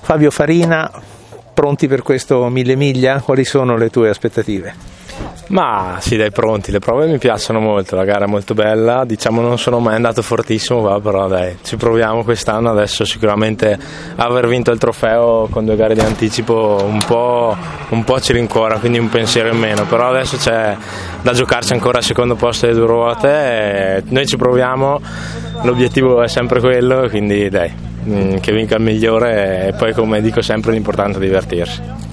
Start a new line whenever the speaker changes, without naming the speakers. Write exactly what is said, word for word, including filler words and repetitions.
Fabio Farina, pronti per questo mille miglia? Quali sono le tue aspettative?
Ma sì, dai, pronti, le prove mi piacciono molto, la gara è molto bella, diciamo non sono mai andato fortissimo qua, però dai, ci proviamo quest'anno. Adesso sicuramente aver vinto il trofeo con due gare di anticipo un po', un po' ci rincuora, quindi un pensiero in meno, però adesso c'è da giocarci ancora al secondo posto delle due ruote e noi ci proviamo, l'obiettivo è sempre quello, quindi dai, che vinca il migliore e poi, come dico sempre, l'importante è divertirsi.